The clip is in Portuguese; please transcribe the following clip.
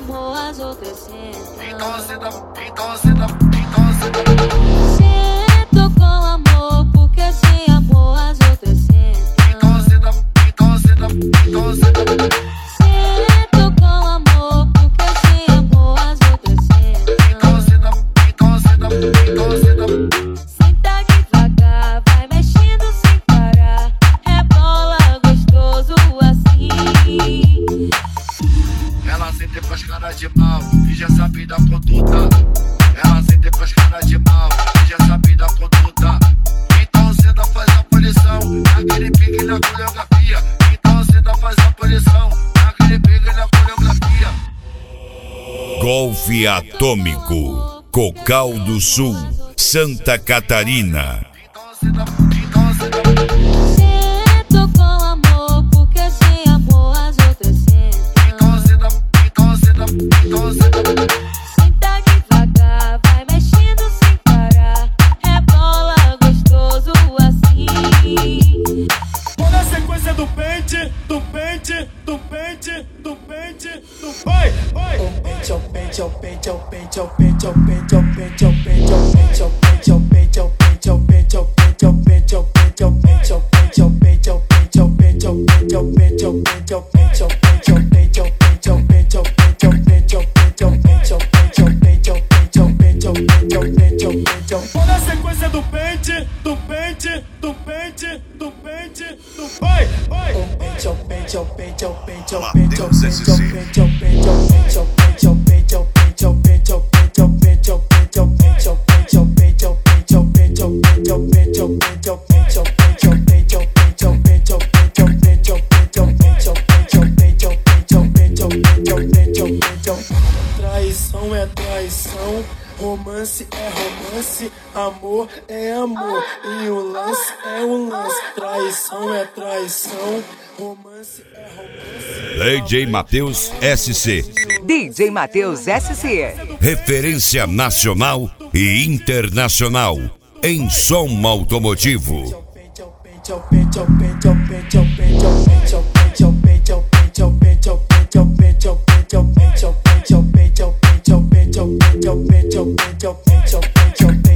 amor, as outras sentam. Então senta. Sento com amor, porque sem amor as outras sentam. Então senta. Sento com amor, porque sem amor as outras sentam. Então senta. Senta devagar, vai mexendo sem parar. Rebola gostoso assim. Ela sente pras caras de mal e já sabe da conduta. Ela sente pras caras de mal e já sabe da conduta. Então senta, faz a punição naquele pique na coreografia. Então senta, faz a punição naquele pique na coreografia. Golfe Atômico, Cocal do Sul, Santa Catarina. Então senta. Sento com amor, porque sem amor as outras sentam. Então senta. Senta devagar, vai mexendo sem parar. Rebola gostoso assim. Olha a sequência do pente. Vai. Olha a sequência do pente. Vai. Mateus SC. Traição é traição, romance é romance, amor é amor, e o lance é um lance. Traição é traição, romance é romance. DJ Mateus SC. DJ Mateus SC. Referência nacional e internacional em som automotivo. Chop